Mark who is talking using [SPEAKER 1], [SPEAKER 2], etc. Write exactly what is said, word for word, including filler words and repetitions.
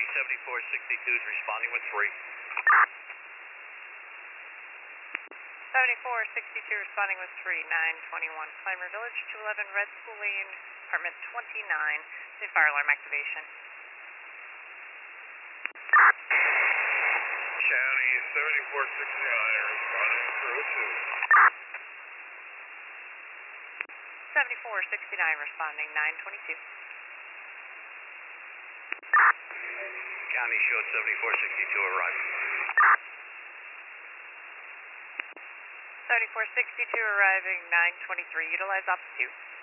[SPEAKER 1] County seventy-four sixty-two is responding with three.
[SPEAKER 2] seventy-four sixty-two responding with three, nine twenty-one. Clymer Village, two eleven Red School Lane, apartment twenty-nine. The fire alarm activation.
[SPEAKER 1] County seventy-four sixty-nine responding through two.
[SPEAKER 2] seventy-four sixty-nine responding, nine twenty-two.
[SPEAKER 1] County showed seventy-four sixty-two arriving.
[SPEAKER 2] seventy-four sixty-two arriving, nine twenty-three. Utilize op two.